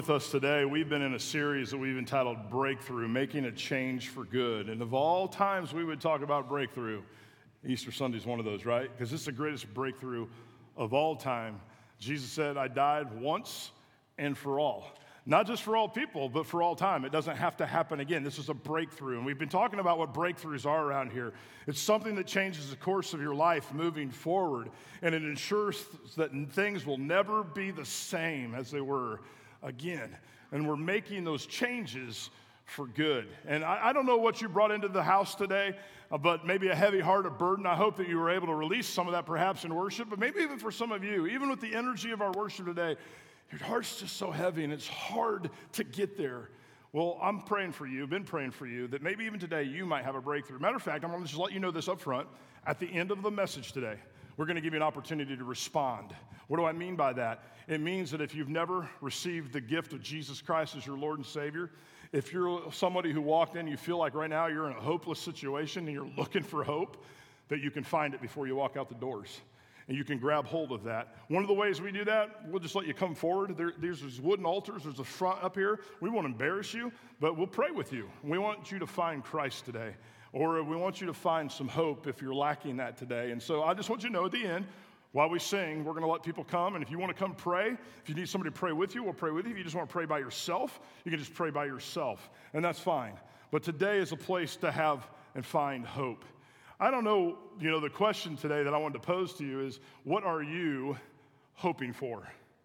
With us today, we've been in a series that we've entitled Breakthrough, Making a Change for Good. And of all times we would talk about breakthrough, Easter Sunday is one of those, right? Because it's the greatest breakthrough of all time. Jesus said, I died once and for all. Not just for all people, but for all time. It doesn't have to happen again. This is a breakthrough. And we've been talking about what breakthroughs are around here. It's something that changes the course of your life moving forward. And it ensures that things will never be the same as they were again. And we're making those changes for good. And I don't know what you brought into the house today, but maybe a heavy heart, a burden. I hope that you were able to release some of that perhaps in worship, but maybe even for some of you, even with the energy of our worship today, your heart's just so heavy and it's hard to get there. Well, I'm praying for you, been praying for you, that maybe even today you might have a breakthrough. Matter of fact, I'm going to just let you know this up front. At the end of the message today, we're going to give you an opportunity to respond. What do I mean by that? It means that if you've never received the gift of Jesus Christ as your Lord and Savior, if you're somebody who walked in, you feel like right now you're in a hopeless situation and you're looking for hope, that you can find it before you walk out the doors. And you can grab hold of that. One of the ways we do that, we'll just let you come forward. There's these wooden altars. There's a front up here. We won't embarrass you, but we'll pray with you. We want you to find Christ today. Or we want you to find some hope if you're lacking that today. And so I just want you to know at the end, while we sing, we're going to let people come. And if you want to come pray, if you need somebody to pray with you, we'll pray with you. If you just want to pray by yourself, you can just pray by yourself. And that's fine. But today is a place to have and find hope. I don't know, the question today that I wanted to pose to you is, what are you hoping for?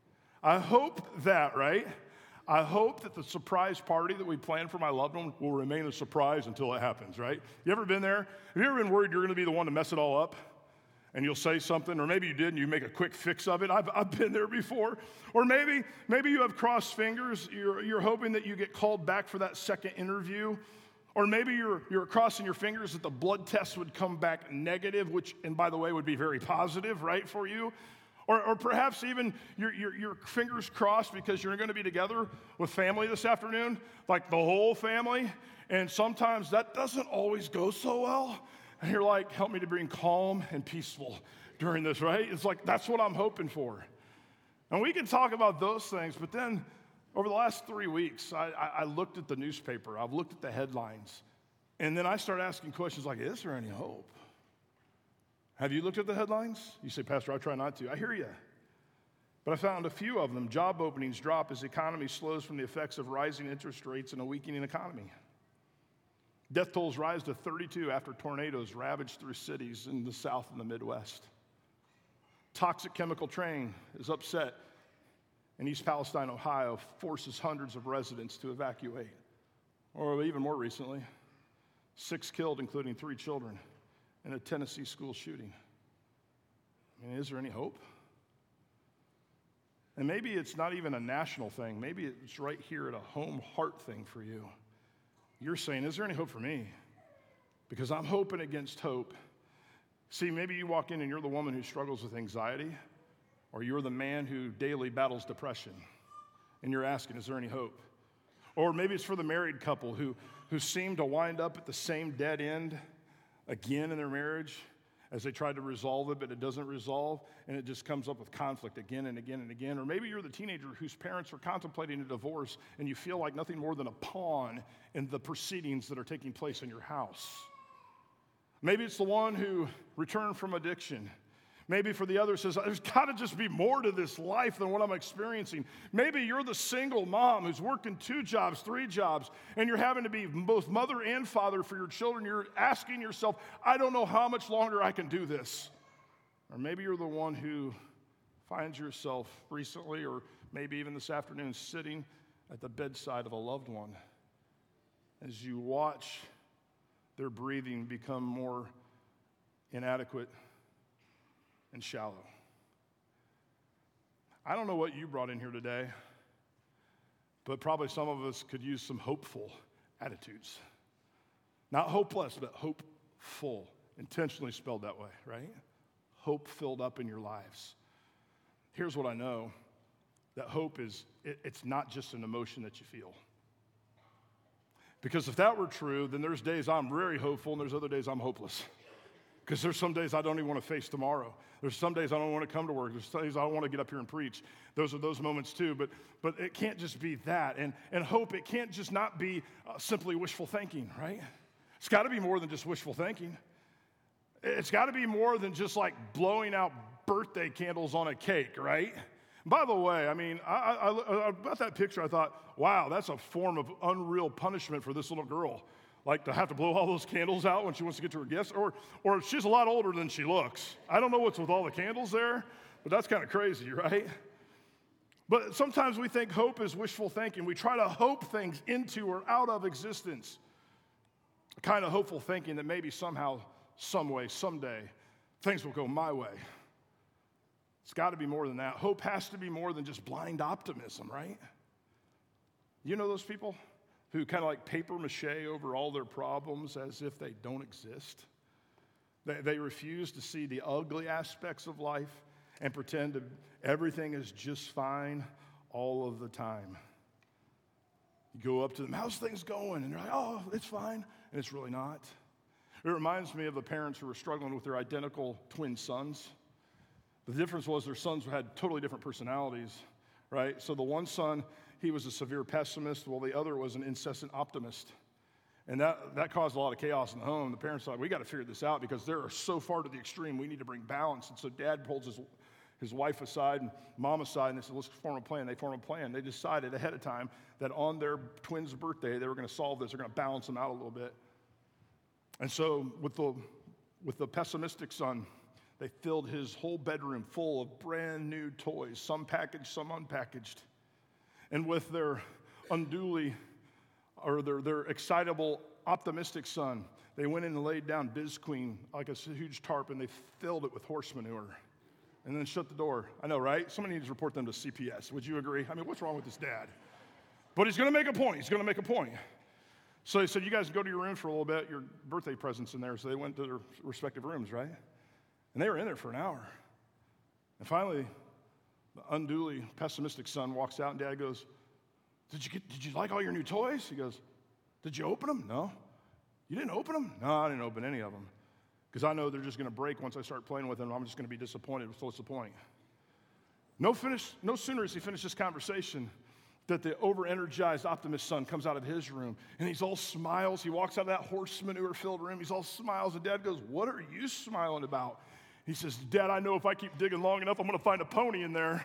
I hope that, right? I hope that the surprise party that we plan for my loved one will remain a surprise until it happens, right? You ever been there? Have you ever been worried you're going to be the one to mess it all up? And you'll say something, or maybe you did and you make a quick fix of it. I've been there before. Or maybe you have crossed fingers. You're hoping that you get called back for that second interview. Or maybe you're crossing your fingers that the blood test would come back negative, which, and by the way, would be very positive, right, for you. Or perhaps even your fingers crossed because you're going to be together with family this afternoon, like the whole family. And sometimes that doesn't always go so well. And you're like, help me to bring calm and peaceful during this, right? It's like, that's what I'm hoping for. And we can talk about those things, but then over the last 3 weeks, I looked at the newspaper. I've looked at the headlines. And then I started asking questions like, is there any hope? Have you looked at the headlines? You say, Pastor, I try not to. I hear you. But I found a few of them. Job openings drop as the economy slows from the effects of rising interest rates and a weakening economy. Death tolls rise to 32 after tornadoes ravaged through cities in the South and the Midwest. Toxic chemical train is upset in East Palestine, Ohio, forces hundreds of residents to evacuate. Or even more recently, 6 killed, including 3 children, in a Tennessee school shooting. I mean, is there any hope? And maybe it's not even a national thing. Maybe it's right here at a home heart thing for you. You're saying, is there any hope for me? Because I'm hoping against hope. See, maybe you walk in and you're the woman who struggles with anxiety, or you're the man who daily battles depression, and you're asking, is there any hope? Or maybe it's for the married couple who seem to wind up at the same dead end again in their marriage as they try to resolve it, but it doesn't resolve, and it just comes up with conflict again and again and again. Or maybe you're the teenager whose parents are contemplating a divorce, and you feel like nothing more than a pawn in the proceedings that are taking place in your house. Maybe it's the one who returned from addiction. Maybe for the other says, there's got to just be more to this life than what I'm experiencing. Maybe you're the single mom who's working 2 jobs, 3 jobs, and you're having to be both mother and father for your children. You're asking yourself, I don't know how much longer I can do this. Or maybe you're the one who finds yourself recently, or maybe even this afternoon, sitting at the bedside of a loved one as you watch their breathing become more inadequate and shallow. I don't know what you brought in here today, but probably some of us could use some hopeful attitudes. Not hopeless, but hopeful, intentionally spelled that way, right? Hope filled up in your lives. Here's what I know, that hope it's not just an emotion that you feel. Because if that were true, then there's days I'm very hopeful and there's other days I'm hopeless. Because there's some days I don't even want to face tomorrow. There's some days I don't want to come to work. There's some days I don't want to get up here and preach. Those are those moments too. But it can't just be that. And hope, it can't just not be simply wishful thinking, right? It's got to be more than just wishful thinking. It's got to be more than just like blowing out birthday candles on a cake, right? By the way, I mean, I about that picture, I thought, wow, that's a form of unreal punishment for this little girl. Like to have to blow all those candles out when she wants to get to her guests, or she's a lot older than she looks. I don't know what's with all the candles there, but that's kind of crazy, right? But sometimes we think hope is wishful thinking. We try to hope things into or out of existence. A kind of hopeful thinking that maybe somehow, some way, someday, things will go my way. It's got to be more than that. Hope has to be more than just blind optimism, right? You know those people who kind of like paper mache over all their problems as if they don't exist? They refuse to see the ugly aspects of life and pretend that everything is just fine all of the time. You go up to them, how's things going? And they're like, oh, it's fine. And it's really not. It reminds me of the parents who were struggling with their identical twin sons. The difference was their sons had totally different personalities, right? So the one son, he was a severe pessimist, while the other was an incessant optimist. And that caused a lot of chaos in the home. The parents thought, we got to figure this out because they're so far to the extreme, we need to bring balance. And so dad pulls his wife aside and mom aside, and they said, let's form a plan. They formed a plan. They decided ahead of time that on their twins' birthday, they were going to solve this. They're going to balance them out a little bit. And so with the pessimistic son, they filled his whole bedroom full of brand new toys, some packaged, some unpackaged. And with their their excitable, optimistic son, they went in and laid down Biz Queen like a huge tarp, and they filled it with horse manure and then shut the door. I know, right? Somebody needs to report them to CPS. Would you agree? I mean, what's wrong with this dad? But he's going to make a point. He's going to make a point. So he said, you guys go to your room for a little bit. Your birthday present's in there. So they went to their respective rooms, right? And they were in there for an hour. And finally, the unduly pessimistic son walks out, and dad goes, did you like all your new toys? He goes, did you open them? No. You didn't open them? No, I didn't open any of them. Because I know they're just going to break once I start playing with them. I'm just going to be disappointed. So what's the point? No sooner as he finished this conversation that the over-energized optimist son comes out of his room, and he's all smiles. He walks out of that horse manure-filled room. He's all smiles, and dad goes, what are you smiling about? He says, Dad, I know if I keep digging long enough, I'm going to find a pony in there.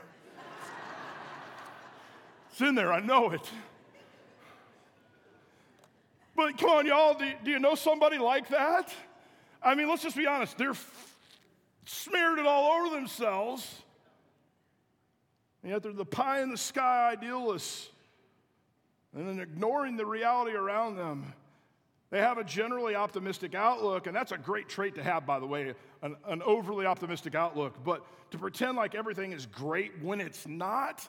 It's in there, I know it. But come on, y'all, do you know somebody like that? I mean, let's just be honest. They're smeared it all over themselves, and yet they're the pie-in-the-sky idealists, and then ignoring the reality around them. They have a generally optimistic outlook, and that's a great trait to have, by the way, an overly optimistic outlook. But to pretend like everything is great when it's not,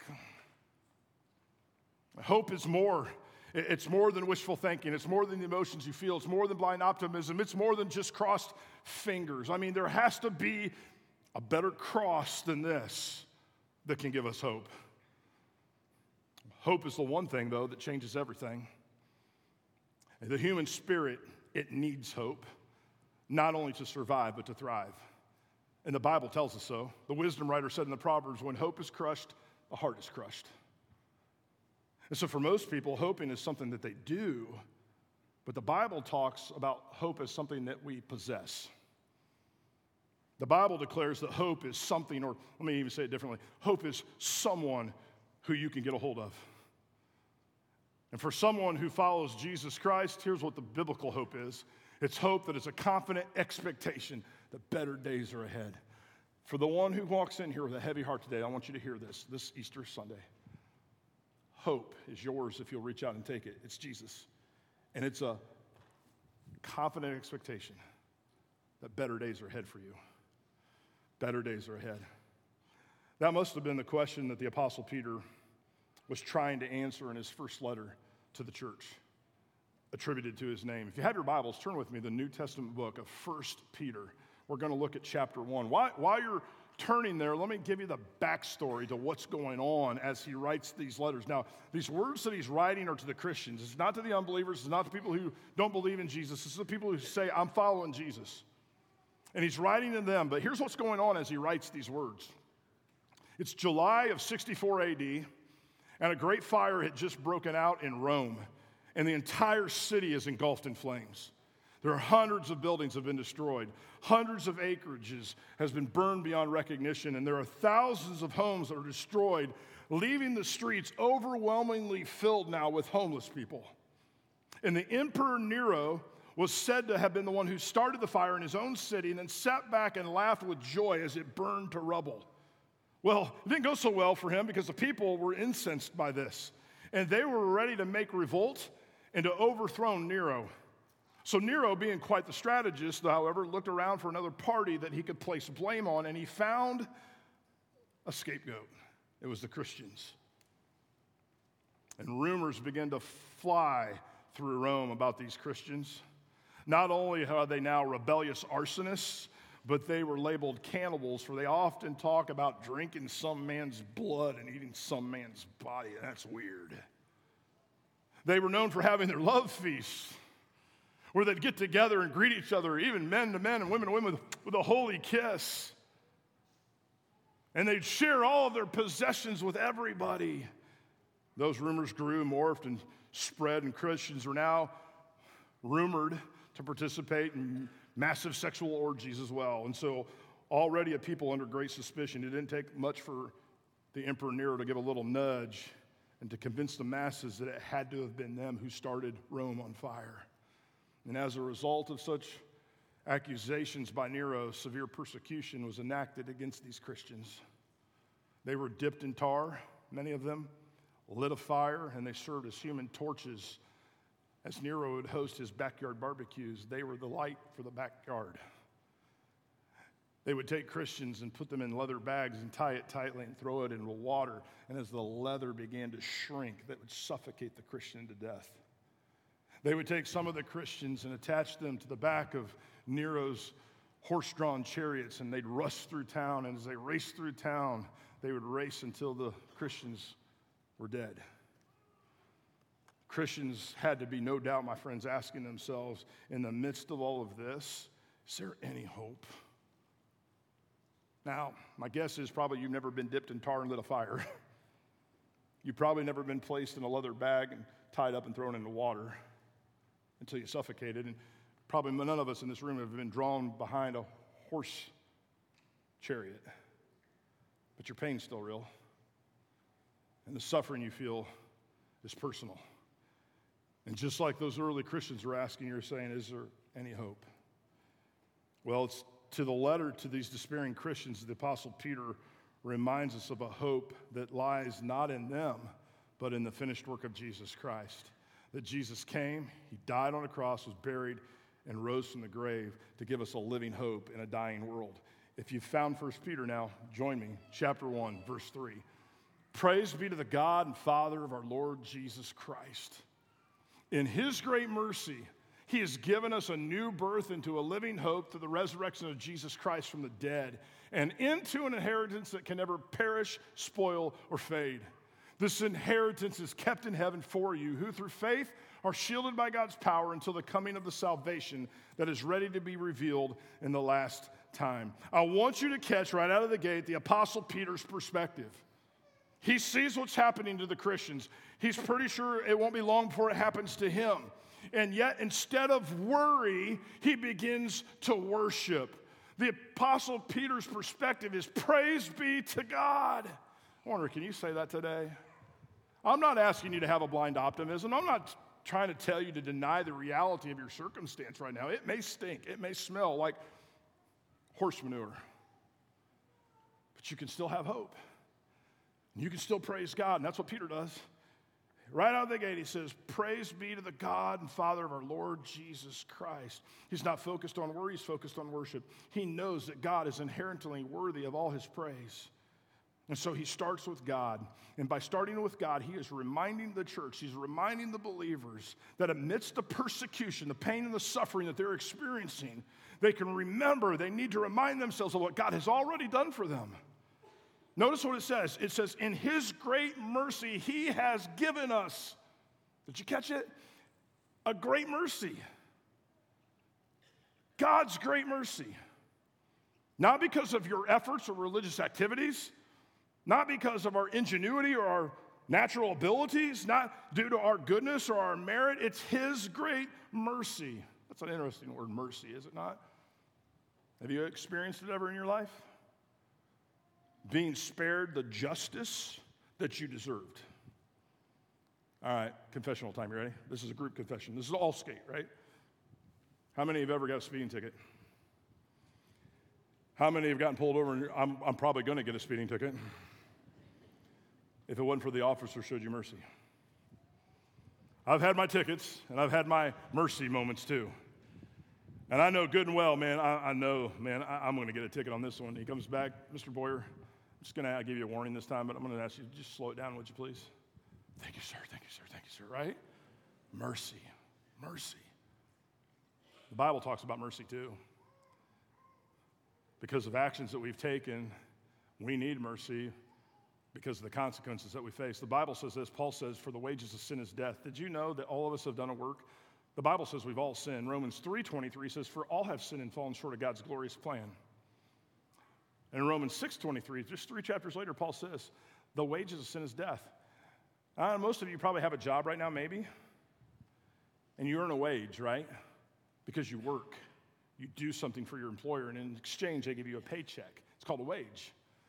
hope is more. It's more than wishful thinking. It's more than the emotions you feel. It's more than blind optimism. It's more than just crossed fingers. I mean, there has to be a better cross than this that can give us hope. Hope is the one thing, though, that changes everything. The human spirit, it needs hope, not only to survive, but to thrive. And the Bible tells us so. The wisdom writer said in the Proverbs, when hope is crushed, the heart is crushed. And so for most people, hoping is something that they do, but the Bible talks about hope as something that we possess. The Bible declares that hope is something, or let me even say it differently, hope is someone who you can get a hold of. And for someone who follows Jesus Christ, here's what the biblical hope is. It's hope that is a confident expectation that better days are ahead. For the one who walks in here with a heavy heart today, I want you to hear this Easter Sunday. Hope is yours if you'll reach out and take it. It's Jesus. And it's a confident expectation that better days are ahead for you. Better days are ahead. That must have been the question that the Apostle Peter was trying to answer in his first letter to the church, attributed to his name. If you have your Bibles, turn with me to the New Testament book of 1 Peter. We're going to look at chapter 1. While you're turning there, let me give you the backstory to what's going on as he writes these letters. Now, these words that he's writing are to the Christians. It's not to the unbelievers. It's not to people who don't believe in Jesus. It's to the people who say, I'm following Jesus. And he's writing to them, but here's what's going on as he writes these words. It's July of 64 AD, and a great fire had just broken out in Rome, and the entire city is engulfed in flames. There are hundreds of buildings have been destroyed. Hundreds of acreages has been burned beyond recognition, and there are thousands of homes that are destroyed, leaving the streets overwhelmingly filled now with homeless people. And the Emperor Nero was said to have been the one who started the fire in his own city and then sat back and laughed with joy as it burned to rubble. Well, it didn't go so well for him because the people were incensed by this, and they were ready to make revolt and to overthrow Nero. So Nero, being quite the strategist, however, looked around for another party that he could place blame on, and he found a scapegoat. It was the Christians. And rumors began to fly through Rome about these Christians. Not only are they now rebellious arsonists, but they were labeled cannibals, for they often talk about drinking some man's blood and eating some man's body, and that's weird. They were known for having their love feasts, where they'd get together and greet each other, even men to men and women to women, with a holy kiss. And they'd share all of their possessions with everybody. Those rumors grew, morphed, and spread, and Christians are now rumored to participate in massive sexual orgies as well. And so already a people under great suspicion. It didn't take much for the Emperor Nero to give a little nudge and to convince the masses that it had to have been them who started Rome on fire. And as a result of such accusations by Nero, severe persecution was enacted against these Christians. They were dipped in tar, many of them, lit a fire, and they served as human torches. As Nero would host his backyard barbecues, they were the light for the backyard. They would take Christians and put them in leather bags and tie it tightly and throw it into water. And as the leather began to shrink, that would suffocate the Christian to death. They would take some of the Christians and attach them to the back of Nero's horse-drawn chariots, and they'd rush through town. And as they raced through town, they would race until the Christians were dead. Christians had to be, no doubt, my friends, asking themselves, in the midst of all of this, is there any hope? Now, my guess is probably you've never been dipped in tar and lit a fire. You've probably never been placed in a leather bag and tied up and thrown into water until you suffocated. And probably none of us in this room have been drawn behind a horse chariot. But your pain's still real. And the suffering you feel is personal. And just like those early Christians were asking, you're saying, is there any hope? Well, it's to the letter to these despairing Christians that the Apostle Peter reminds us of a hope that lies not in them, but in the finished work of Jesus Christ. That Jesus came, he died on a cross, was buried, and rose from the grave to give us a living hope in a dying world. If you've found 1 Peter now, join me. Chapter 1, verse 3. Praise be to the God and Father of our Lord Jesus Christ. In his great mercy, he has given us a new birth into a living hope through the resurrection of Jesus Christ from the dead, and into an inheritance that can never perish, spoil, or fade. This inheritance is kept in heaven for you, who through faith are shielded by God's power until the coming of the salvation that is ready to be revealed in the last time. I want you to catch right out of the gate the Apostle Peter's perspective. He sees what's happening to the Christians. He's pretty sure it won't be long before it happens to him. And yet, instead of worry, he begins to worship. The Apostle Peter's perspective is praise be to God. I wonder, can you say that today? I'm not asking you to have a blind optimism. I'm not trying to tell you to deny the reality of your circumstance right now. It may stink. It may smell like horse manure. But you can still have hope. You can still praise God, and that's what Peter does. Right out of the gate, he says, praise be to the God and Father of our Lord Jesus Christ. He's not focused on worry, he's focused on worship. He knows that God is inherently worthy of all his praise. And so he starts with God. And by starting with God, he is reminding the church, he's reminding the believers that amidst the persecution, the pain and the suffering that they're experiencing, they can remember, they need to remind themselves of what God has already done for them. Notice what it says. It says, in his great mercy, he has given us, did you catch it? A great mercy. God's great mercy. Not because of your efforts or religious activities, not because of our ingenuity or our natural abilities, not due to our goodness or our merit. It's His great mercy. That's an interesting word, mercy, is it not? Have you experienced it ever in your life? Being spared the justice that you deserved. All right, confessional time. You ready? This is a group confession. This is all skate, right? How many have ever got a speeding ticket? How many have gotten pulled over and I'm probably going to get a speeding ticket if it wasn't for the officer who showed you mercy? I've had my tickets, and I've had my mercy moments too. And I know good and well, man, I know, man, I'm going to get a ticket on this one. He comes back, Mr. Boyer, I'm just going to give you a warning this time, but I'm going to ask you, just slow it down, would you please? Thank you, sir, thank you, sir, thank you, sir, right? Mercy, mercy. The Bible talks about mercy too. Because of actions that we've taken, we need mercy because of the consequences that we face. The Bible says this, Paul says, for the wages of sin is death. Did you know that all of us have done a work? The Bible says we've all sinned. Romans 3:23 says, for all have sinned and fallen short of God's glorious plan. And in Romans 6:23, just 3 chapters later, Paul says, the wages of sin is death. Most of you probably have a job right now, maybe, and you earn a wage, right? Because you work. You do something for your employer, and in exchange, they give you a paycheck. It's called a wage.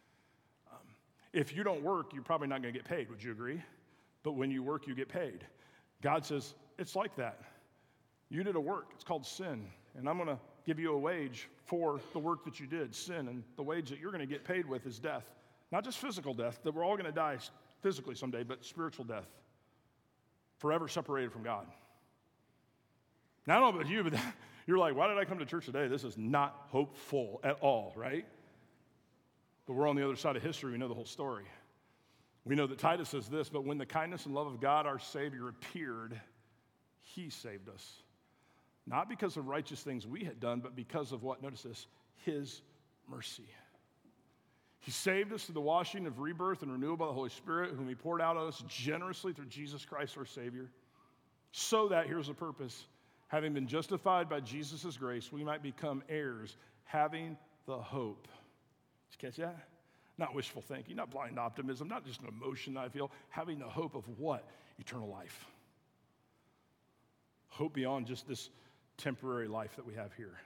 If you don't work, you're probably not going to get paid. Would you agree? But when you work, you get paid. God says, it's like that. You did a work. It's called sin, and I'm going to give you a wage for the work that you did, sin, and the wage that you're going to get paid with is death. Not just physical death, that we're all going to die physically someday, but spiritual death, forever separated from God. Now, I don't know about you, but you're like, why did I come to church today? This is not hopeful at all, right? But we're on the other side of history. We know the whole story. We know that Titus says this, but when the kindness and love of God, our Savior, appeared, He saved us. Not because of righteous things we had done, but because of what? Notice this, His mercy. He saved us through the washing of rebirth and renewal by the Holy Spirit, whom He poured out on us generously through Jesus Christ our Savior, so that, here's the purpose, having been justified by Jesus' grace, we might become heirs, having the hope. Did you catch that? Not wishful thinking, not blind optimism, not just an emotion I feel, having the hope of what? Eternal life. Hope beyond just this temporary life that we have here.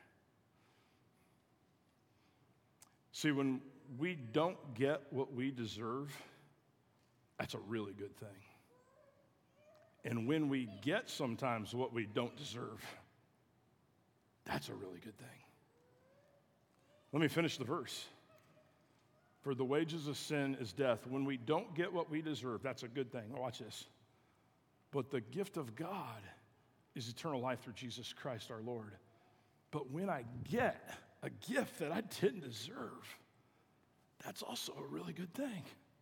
See, when we don't get what we deserve, that's a really good thing. And when we get sometimes what we don't deserve, that's a really good thing. Let me finish the verse. For the wages of sin is death. When we don't get what we deserve, that's a good thing. Watch this. But the gift of God is eternal life through Jesus Christ our Lord. But when I get a gift that I didn't deserve, that's also a really good thing.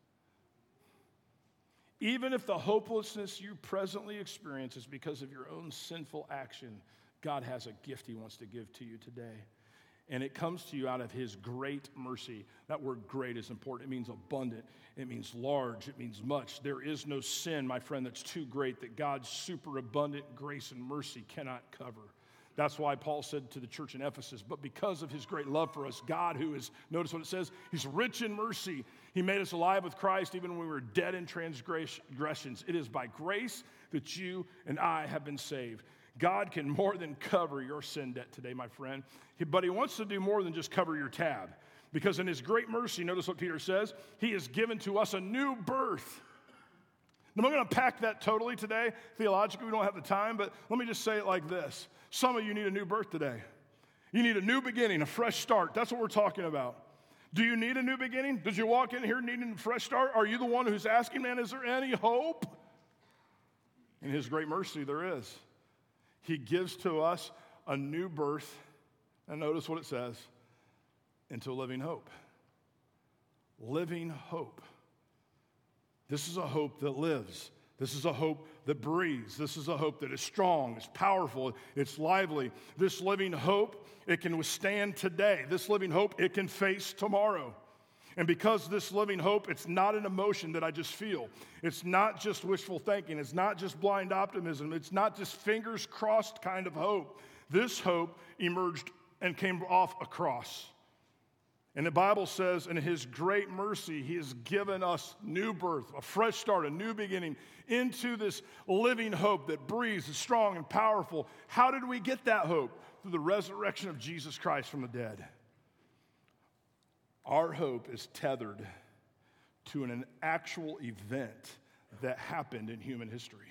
Even if the hopelessness you presently experience is because of your own sinful action, God has a gift He wants to give to you today. And it comes to you out of His great mercy. That word great is important. It means abundant. It means large. It means much. There is no sin, my friend, that's too great that God's superabundant grace and mercy cannot cover. That's why Paul said to the church in Ephesus, but because of His great love for us, God, who is, notice what it says, He's rich in mercy. He made us alive with Christ even when we were dead in transgressions. It is by grace that you and I have been saved. God can more than cover your sin debt today, my friend. But He wants to do more than just cover your tab. Because in His great mercy, notice what Peter says, He has given to us a new birth. Now, I'm going to unpack that totally today. Theologically, we don't have the time, but let me just say it like this. Some of you need a new birth today. You need a new beginning, a fresh start. That's what we're talking about. Do you need a new beginning? Did you walk in here needing a fresh start? Are you the one who's asking, man, is there any hope? In His great mercy, there is. He gives to us a new birth, and notice what it says, into a living hope. Living hope. This is a hope that lives. This is a hope that breathes. This is a hope that is strong, it's powerful, it's lively. This living hope, it can withstand today. This living hope, it can face tomorrow. And because this living hope, it's not an emotion that I just feel. It's not just wishful thinking. It's not just blind optimism. It's not just fingers crossed kind of hope. This hope emerged and came off a cross. And the Bible says, in his great mercy, he has given us new birth, a fresh start, a new beginning into this living hope that breathes, is strong and powerful. How did we get that hope? Through the resurrection of Jesus Christ from the dead. Our hope is tethered to an actual event that happened in human history.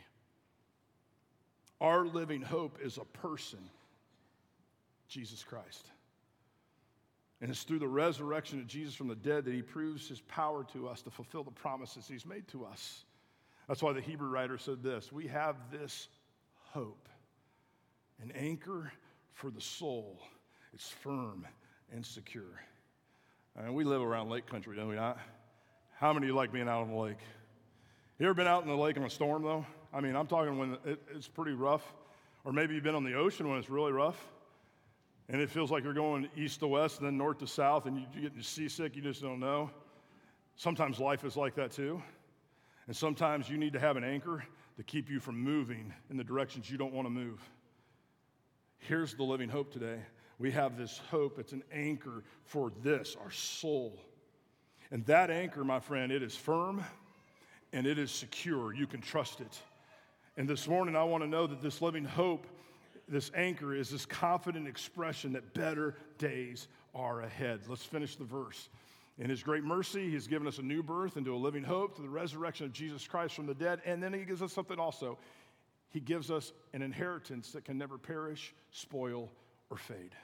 Our living hope is a person, Jesus Christ. And it's through the resurrection of Jesus from the dead that he proves his power to us to fulfill the promises he's made to us. That's why the Hebrew writer said this: we have this hope, an anchor for the soul. It's firm and secure. And we live around lake country, don't we not? How many of you like being out on the lake? You ever been out in the lake in a storm, though? I mean, I'm talking when it's pretty rough. Or maybe you've been on the ocean when it's really rough. And it feels like you're going east to west and then north to south, and you get seasick, you just don't know. Sometimes life is like that too. And sometimes you need to have an anchor to keep you from moving in the directions you don't want to move. Here's the living hope today. We have this hope. It's an anchor for this, our soul. And that anchor, my friend, it is firm and it is secure. You can trust it. And this morning I want to know that this living hope, this anchor, is this confident expression that better days are ahead. Let's finish the verse. In his great mercy, he's given us a new birth into a living hope through the resurrection of Jesus Christ from the dead. And then he gives us something also. He gives us an inheritance that can never perish, spoil, or fade.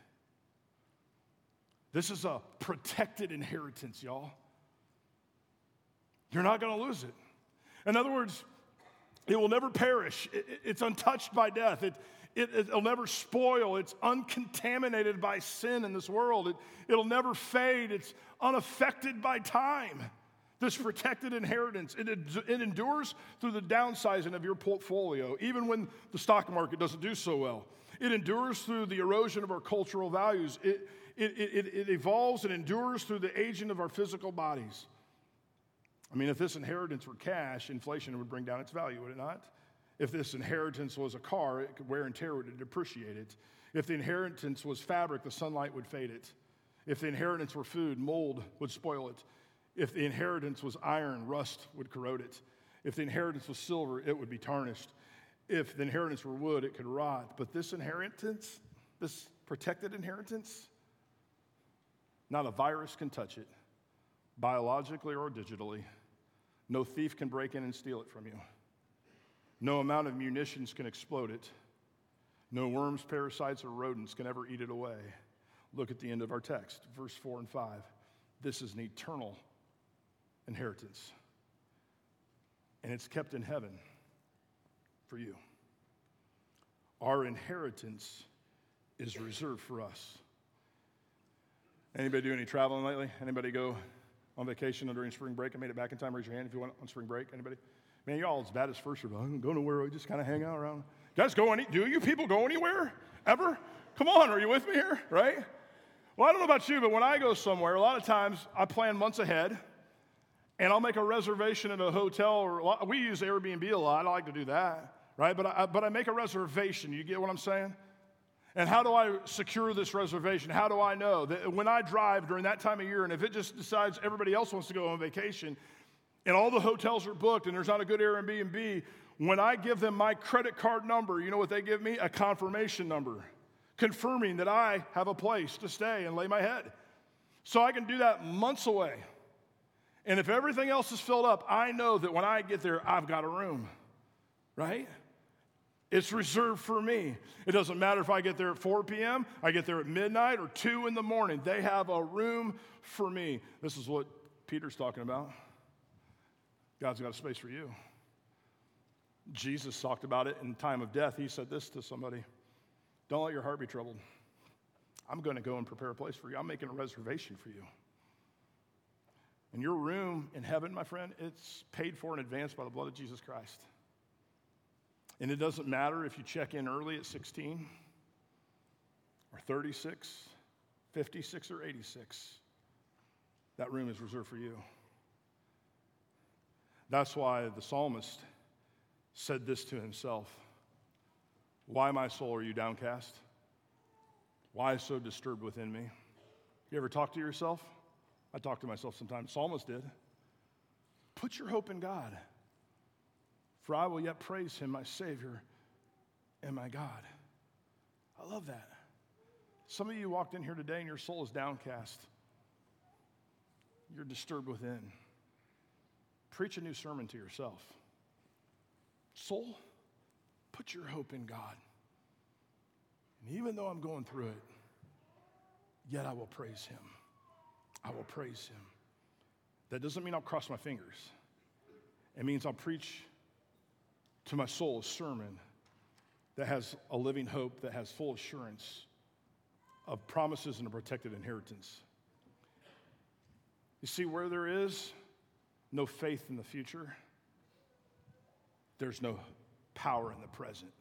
This is a protected inheritance, y'all. You're not going to lose it. In other words, it will never perish. It's untouched by death. It'll never spoil. It's uncontaminated by sin in this world. It'll never fade. It's unaffected by time. This protected inheritance, it endures through the downsizing of your portfolio, even when the stock market doesn't do so well. It endures through the erosion of our cultural values. It evolves and endures through the aging of our physical bodies. I mean, if this inheritance were cash, inflation would bring down its value, would it not? If this inheritance was a car, wear and tear would depreciate it. If the inheritance was fabric, the sunlight would fade it. If the inheritance were food, mold would spoil it. If the inheritance was iron, rust would corrode it. If the inheritance was silver, it would be tarnished. If the inheritance were wood, it could rot. But this inheritance, this protected inheritance, not a virus can touch it, biologically or digitally. No thief can break in and steal it from you. No amount of munitions can explode it. No worms, parasites, or rodents can ever eat it away. Look at the end of our text, verse 4 and 5. This is an eternal inheritance. And it's kept in heaven for you. Our inheritance is reserved for us. Anybody do any traveling lately? Anybody go on vacation during spring break and made it back in time? Raise your hand if you went on spring break. Anybody? Man, you're all as bad as first year. I don't go nowhere. We just kind of hang out around. Guys, do you people go anywhere? Ever? Come on, are you with me here? Right? Well, I don't know about you, but when I go somewhere, a lot of times I plan months ahead, and I'll make a reservation at a hotel. Or we use Airbnb a lot. I like to do that, right? But I make a reservation. You get what I'm saying? And how do I secure this reservation? How do I know that when I drive during that time of year, and if it just decides everybody else wants to go on vacation, and all the hotels are booked, and there's not a good Airbnb, when I give them my credit card number, you know what they give me? A confirmation number, confirming that I have a place to stay and lay my head. So I can do that months away. And if everything else is filled up, I know that when I get there, I've got a room, right? It's reserved for me. It doesn't matter if I get there at 4 p.m., I get there at midnight or 2 in the morning. They have a room for me. This is what Peter's talking about. God's got a space for you. Jesus talked about it in time of death. He said this to somebody: don't let your heart be troubled. I'm going to go and prepare a place for you. I'm making a reservation for you. And your room in heaven, my friend, it's paid for in advance by the blood of Jesus Christ. And it doesn't matter if you check in early at 16 or 36, 56, or 86. That room is reserved for you. That's why the psalmist said this to himself: why, my soul, are you downcast? Why so disturbed within me? You ever talk to yourself? I talk to myself sometimes. Psalmist did. Put your hope in God, for I will yet praise him, my Savior and my God. I love that. Some of you walked in here today and your soul is downcast. You're disturbed within. Preach a new sermon to yourself. Soul, put your hope in God. And even though I'm going through it, yet I will praise him. I will praise him. That doesn't mean I'll cross my fingers. It means I'll preach to my soul a sermon that has a living hope, that has full assurance of promises and a protected inheritance. You see, where there is no faith in the future, there's no power in the present.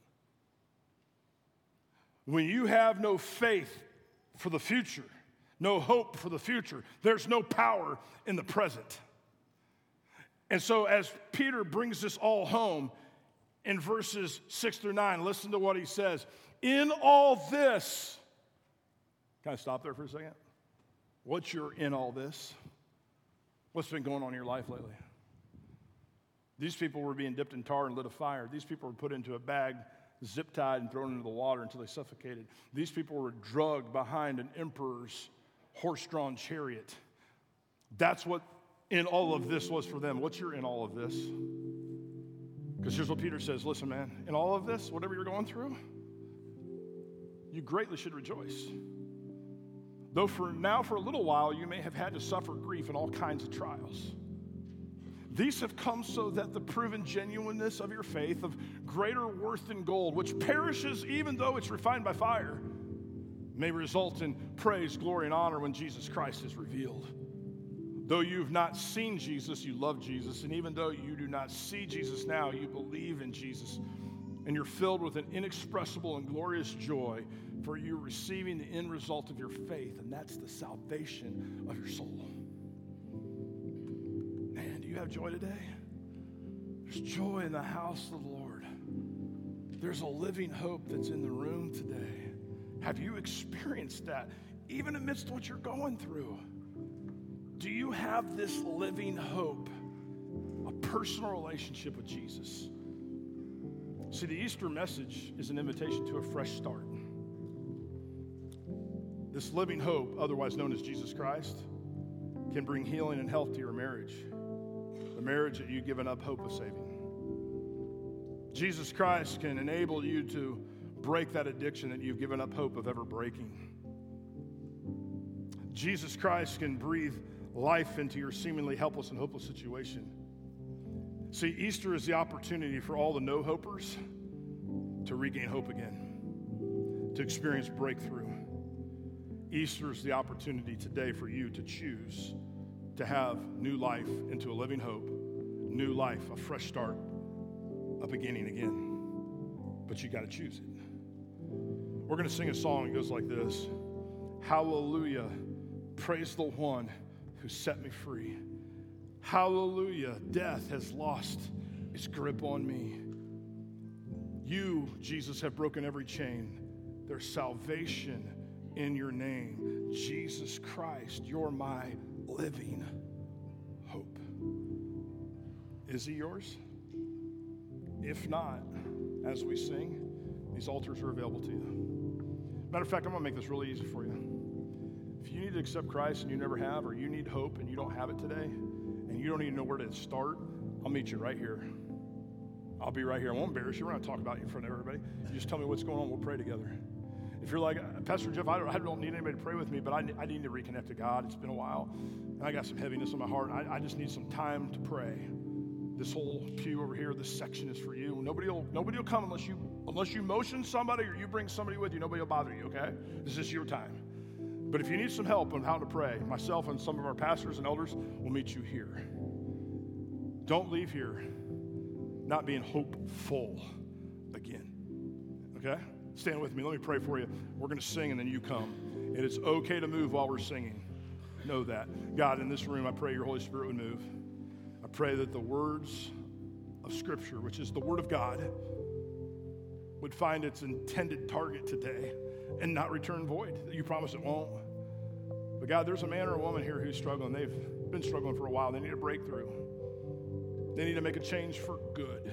When you have no faith for the future, no hope for the future, there's no power in the present. And so as Peter brings this all home in verses 6 through 9, listen to what he says. In all this, can I stop there for a second? What's your in all this? What's been going on in your life lately? These people were being dipped in tar and lit a fire. These people were put into a bag, zip-tied and thrown into the water until they suffocated. These people were drugged behind an emperor's horse-drawn chariot. That's what in all of this was for them. What's your in all of this? Because here's what Peter says. Listen, man, in all of this, whatever you're going through, you greatly should rejoice. Though for a little while, you may have had to suffer grief in all kinds of trials. These have come so that the proven genuineness of your faith, of greater worth than gold, which perishes even though it's refined by fire, may result in praise, glory, and honor when Jesus Christ is revealed. Though you've not seen Jesus, you love Jesus. And even though you do not see Jesus now, you believe in Jesus. And you're filled with an inexpressible and glorious joy, for you're receiving the end result of your faith, and that's the salvation of your soul. Man, do you have joy today? There's joy in the house of the Lord. There's a living hope that's in the room today. Have you experienced that, even amidst what you're going through? Do you have this living hope, a personal relationship with Jesus? See, the Easter message is an invitation to a fresh start. This living hope, otherwise known as Jesus Christ, can bring healing and health to your marriage, the marriage that you've given up hope of saving. Jesus Christ can enable you to break that addiction that you've given up hope of ever breaking. Jesus Christ can breathe life into your seemingly helpless and hopeless situation. See, Easter is the opportunity for all the no-hopers to regain hope again, to experience breakthrough. Easter is the opportunity today for you to choose to have new life into a living hope, new life, a fresh start, a beginning again. But you got to choose it. We're going to sing a song that goes like this. Hallelujah, praise the one who set me free. Hallelujah, death has lost its grip on me. You, Jesus, have broken every chain. There's salvation in your name. Jesus Christ, you're my living hope. Is he yours? If not, as we sing, these altars are available to you. Matter of fact, I'm going to make this really easy for you. If you need to accept Christ and you never have, or you need hope and you don't have it today, and you don't even know where to start, I'll meet you right here. I'll be right here. I won't embarrass you. We're not talking about you in front of everybody. You just tell me what's going on. We'll pray together. If you're like, Pastor Jeff, I don't need anybody to pray with me, but I need to reconnect to God. It's been a while, and I got some heaviness in my heart. I just need some time to pray. This whole pew over here, this section is for you. Nobody will come unless you motion somebody or you bring somebody with you. Nobody will bother you, okay? This is your time. But if you need some help on how to pray, myself and some of our pastors and elders will meet you here. Don't leave here not being hopeful again, okay? Stand with me. Let me pray for you. We're going to sing, and then you come. And it's okay to move while we're singing. Know that. God, in this room, I pray your Holy Spirit would move. I pray that the words of Scripture, which is the Word of God, would find its intended target today and not return void. You promise it won't. But God, there's a man or a woman here who's struggling. They've been struggling for a while. They need a breakthrough. They need to make a change for good.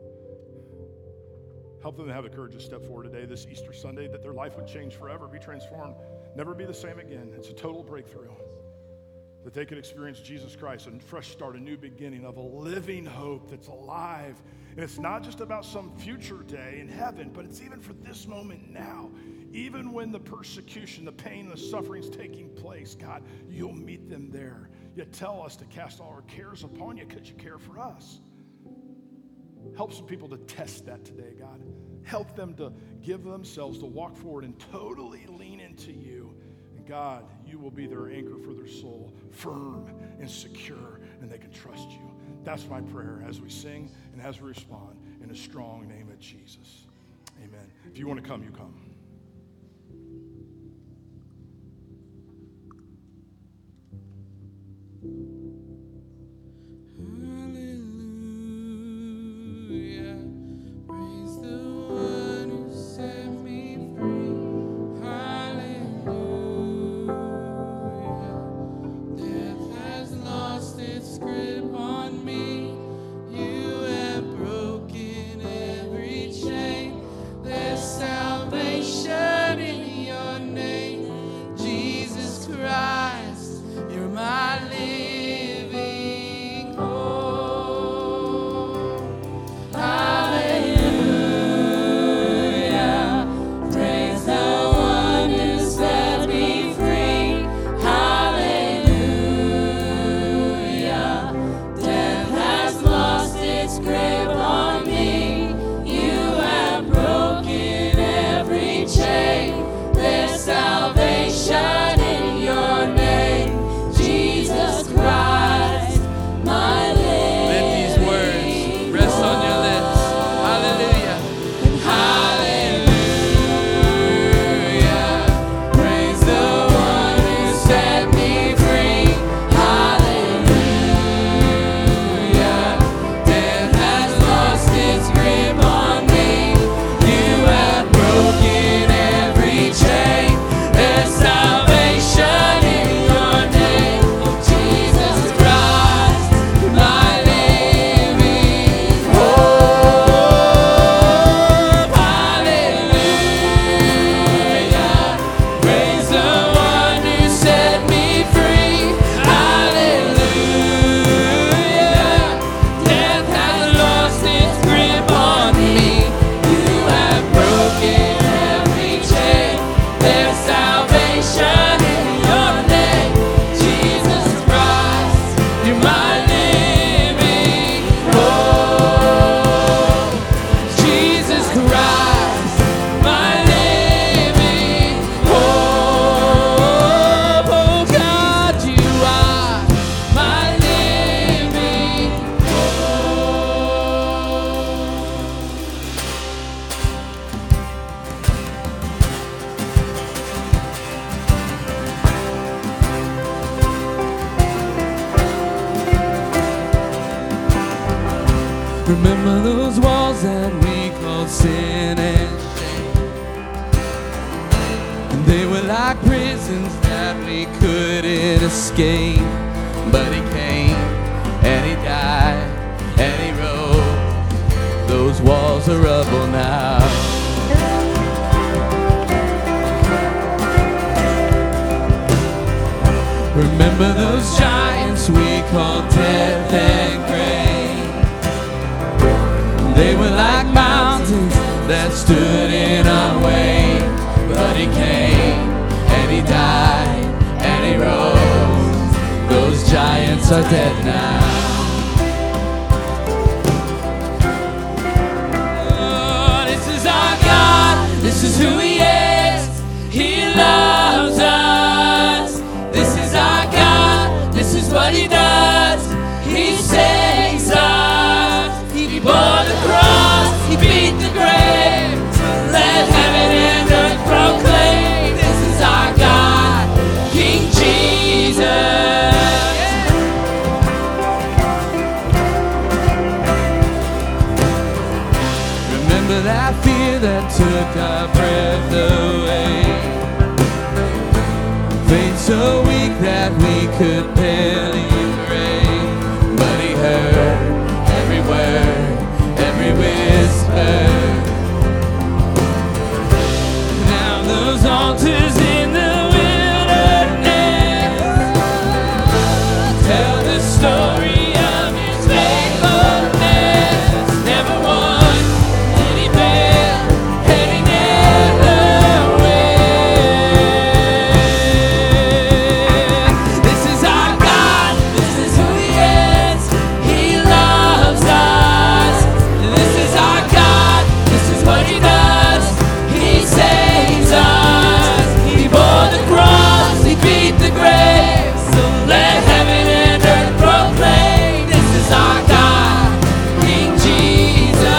Help them to have the courage to step forward today, this Easter Sunday, that their life would change forever, be transformed, never be the same again. It's a total breakthrough. That they could experience Jesus Christ, a fresh start, a new beginning of a living hope that's alive. And it's not just about some future day in heaven, but it's even for this moment now. Even when the persecution, the pain, the suffering is taking place, God, you'll meet them there. You tell us to cast all our cares upon you because you care for us. Help some people to test that today, God. Help them to give themselves, to walk forward and totally lean into you. And God, you will be their anchor for their soul, firm and secure, and they can trust you. That's my prayer as we sing and as we respond in the strong name of Jesus. Amen. If you want to come, you come. Remember those walls that we called sin and shame, and they were like prisons that we couldn't escape. But he came and he died and he rose. Those walls are rubble now. Remember those giants we called death and grave. They were like mountains that stood in our way. But he came and he died and he rose. Those giants are dead now. Oh, this is our God, this is who he is. He loves us. This is our God, this is what he does. He saves us. He bore the cross, he beat the grave. Let heaven and earth proclaim, this is our God, King Jesus. Remember that fear that took our breath away. faith so weak that we could barely pray. But he heard every word, every whisper. Now those altars in the wilderness tell the story of his faithfulness. Never once did he fail, and he never will. This is our God, this is who he is. He loves us. This is our God, this is what he does. He saves us. He bore the cross, he beat the grave. So let heaven and earth proclaim, this is our God, King Jesus.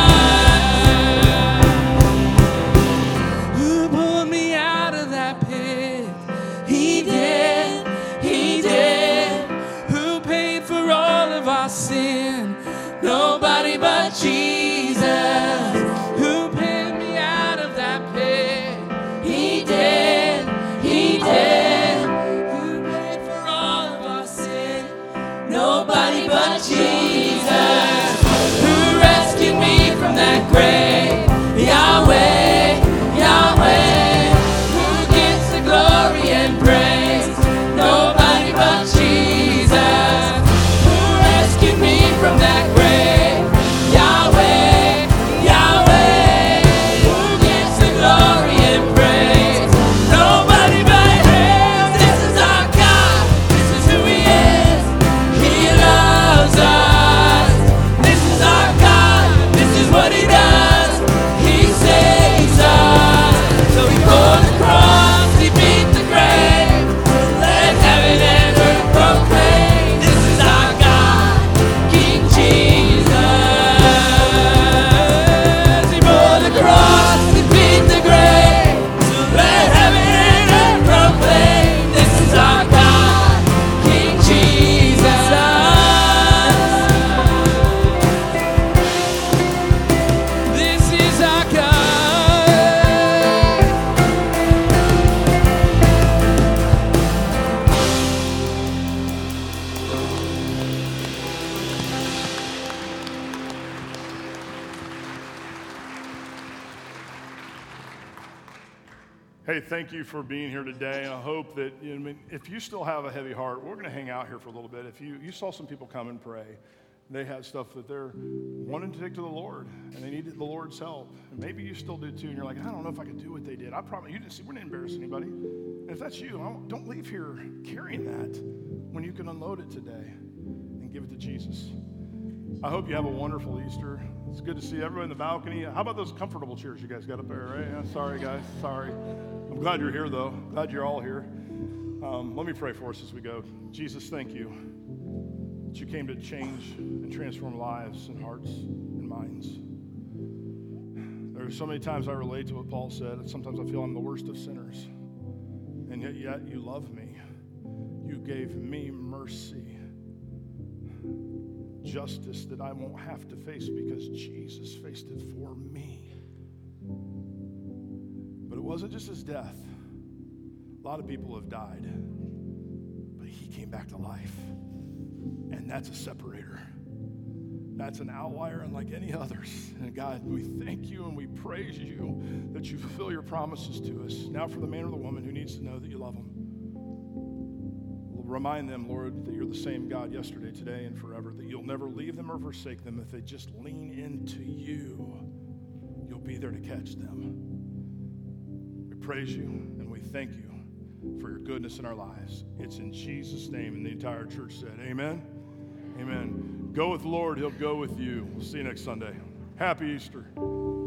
Who pulled me out of that pit? He did, he did. Who paid for all of our sin? Nobody but Jesus. Who paid me out of that pit? He did, he did. Who paid for all of our sin? Nobody but Jesus. Who rescued me from that grave? Yahweh, Yahweh. Who gets the glory and praise? Nobody but Jesus. Who rescued me from that grave? Yahweh, Yahweh. Who gets the glory and praise? Nobody but him. This is our God. This is who he is. He loves us. This is our God. This is what he does. He saves us. So he bore the cross, he beat the grave. Let heaven and earth proclaim, this is our God, King Jesus. He bore the cross, he beat the grave. So let heaven and earth proclaim, this is our God, King Jesus. This is our God. Hey, thank you for being here today. And I hope that, if you still have a heavy heart, we're going to hang out here for a little bit. If you saw some people come and pray, they had stuff that they're wanting to take to the Lord, and they needed the Lord's help. And maybe you still do too, and you're like, I don't know if I could do what they did. I probably, you didn't see, we didn't embarrass anybody. And if that's you, don't leave here carrying that when you can unload it today and give it to Jesus. I hope you have a wonderful Easter. It's good to see everyone in the balcony. How about those comfortable chairs you guys got up there, right? Yeah, sorry, guys. Sorry. I'm glad you're here, though. Glad you're all here. Let me pray for us as we go. Jesus, thank you that you came to change and transform lives and hearts and minds. There are so many times I relate to what Paul said, and sometimes I feel I'm the worst of sinners. And yet you love me. You gave me mercy. Justice that I won't have to face because Jesus faced it for me. But it wasn't just his death. A lot of people have died, but he came back to life. And that's a separator. That's an outlier unlike any others. And God, we thank you and we praise you that you fulfill your promises to us. Now for the man or the woman who needs to know that you love them. Remind them, Lord, that you're the same God yesterday, today, and forever, that you'll never leave them or forsake them. If they just lean into you, you'll be there to catch them. We praise you and we thank you for your goodness in our lives. It's in Jesus' name, and the entire church said, amen. Amen. Go with the Lord. He'll go with you. We'll see you next Sunday. Happy Easter.